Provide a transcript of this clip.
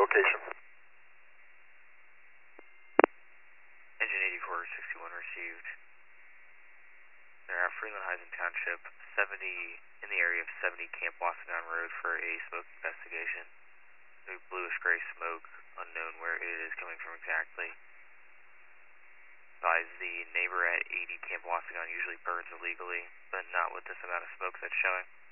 location. Engine 8461 received. They're at Freeland Heights Township, 70, in the area of 70 Camp Wasegon Road for a smoke investigation. A bluish gray smoke, unknown where it is coming from exactly. Advise the neighbor at 80 Camp Wasegon usually burns illegally, but not with this amount of smoke that's showing.